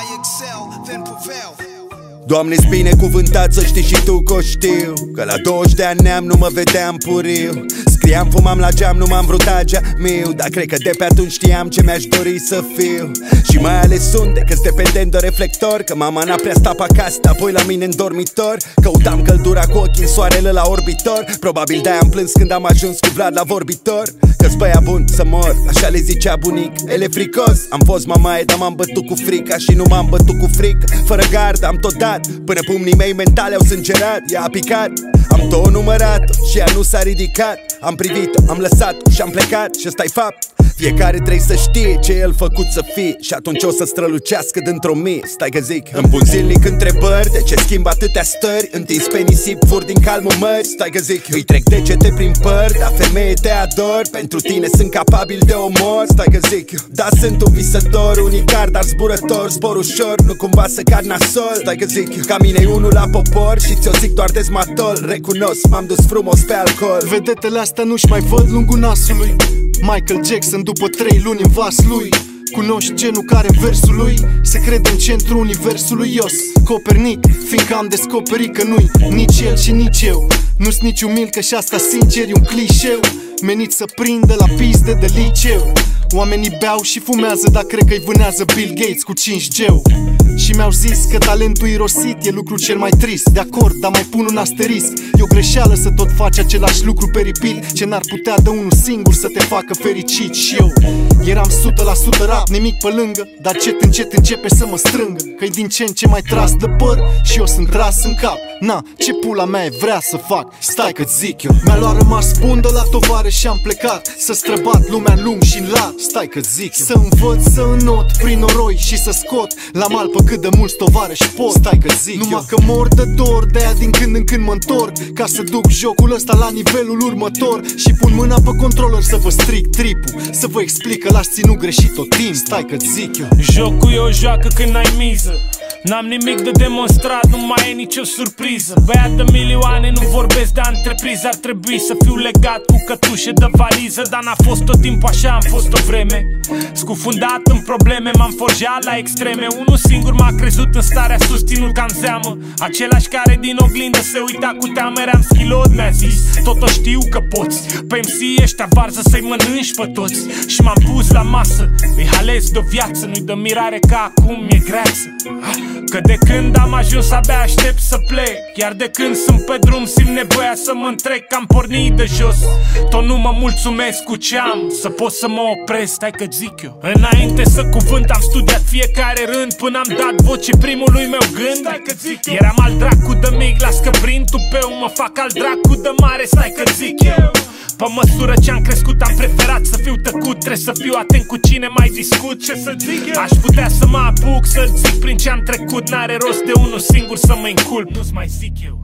I excel, then prevail. Doamne-s binecuvântat, să știi și tu că o știu, că la 20 de ani neam nu mă vedeam puriu. Scriam, fumam la geam, nu m-am vrut agea miu, dar cred că de pe atunci știam ce mi-aș dori să fiu. Și mai ales sunt că-s dependent de reflector, că mama n-a prea stat pe acasă, apoi la mine în dormitor. Căutam căldura cu ochii în soarele la orbitor. Probabil de-aia am plâns când am ajuns cu Vlad la vorbitor, că-s băia bun să mor, așa le zicea bunic. El e fricos, am fost mamaie, dar m-am bătut cu frica. Și nu m-am bătut cu frică, fără gard am tot dat, până pumnii mei mentale au sângerat. Ea a picat, am tot numărat și ea nu s-a ridicat. Am privit-o, am lăsat și am plecat. Și ăsta-i fapt, fiecare trebuie să știe ce el făcut să fie, și atunci o să strălucească dintr-o mie. Stai că zic, îmi pun zilnic întrebări, de ce schimb atâtea stări, întins pe nisip, fur din calmul mări. Stai că zic, îi trec degete prin păr, dar femeie te ador, pentru tine sunt capabil de omor. Stai că zic, da, sunt un visător, unicar, dar zburător, zbor ușor, nu cumva să cad nasol. Stai că zic, ca mine unul la popor și ți-o zic doar dezmatol. Recunosc, m-am dus frumos pe alcool. Vedetele astea nu-și mai văd lungul nasului. Michael Jackson după 3 luni în vas lui. Cunoști genul care în versul lui se crede în centrul universului. Ios Copernic, fiindcă am descoperit că nu-i nici el și nici eu. Nu-s nici umil, că și asta sincer e un clișeu menit să prindă la piste de liceu. Oamenii beau și fumează, dar cred că-i vânează Bill Gates cu 5G. Și mi-au zis că talentul irosit e lucru cel mai trist. De acord, dar mai pun un asterisc. E o greșeală să tot faci același lucru pe repeat, ce n-ar putea de unul singur să te facă fericit. Și eu eram 100% rap, nimic pe lângă, dar încet începe să mă strângă, că-i din ce în ce mai tras de păr și eu sunt tras în cap. Na, ce pula mea vrea să fac? Stai că zic eu. Mi-a luat rămas bun de la tovară și am plecat să străbat lumea în lung și în lat. Stai că zic eu. Să învăț să înot prin noroi și să scot la mal pe cât de mulți tovarăși pot. Stai că zic numai eu. Că mor de dor, de-aia din când în când mă întorc, ca să duc jocul ăsta la nivelul următor. Și pun mâna pe controller să vă stric tripul, să vă explic că l-aș ținut greșit tot timp. Stai că zic eu. Jocul e o joacă când n-ai miză, n-am nimic de demonstrat, nu mai e nicio surpriză. Băiat de milioane, nu vorbesc de antrepriză. Ar trebui să fiu legat cu cătușe de valiză, dar n-a fost tot timpul așa, am fost o vreme scufundat în probleme, m-am forjat la extreme. Unul singur m-a crezut în starea susținut ca în zeamă, același care din oglindă se uita cu teamă. Eram schilot, mi-a zis, tot o știu că poți, pe MC ăștia varză să-i mănânci pe toți. Și m-am pus la masă, îi halez de-o viață, nu-i de mirare că acum e greață. Că de când am ajuns abia aștept să plec, iar de când sunt pe drum simt nevoia să mă întrec. Că am pornit de jos, tot nu mă mulțumesc cu ce am, să pot să mă opresc. Stai că zic eu. Înainte să cuvânt am studiat fiecare rând, până am dat voce primului meu gând. Stai că zic eu. Eram al dracu de mic, las că prin tupeu mă fac al dracu de mare. Stai că zic eu. Pe măsură ce am crescut am preferat să fiu tăcut, trebuie să fiu atent cu cine mai discut. Ce să zic eu? Aș putea să mă apuc să zic prin ce am trecut, n-are rost de unul singur să mă inculp, nu-ți mai zic eu.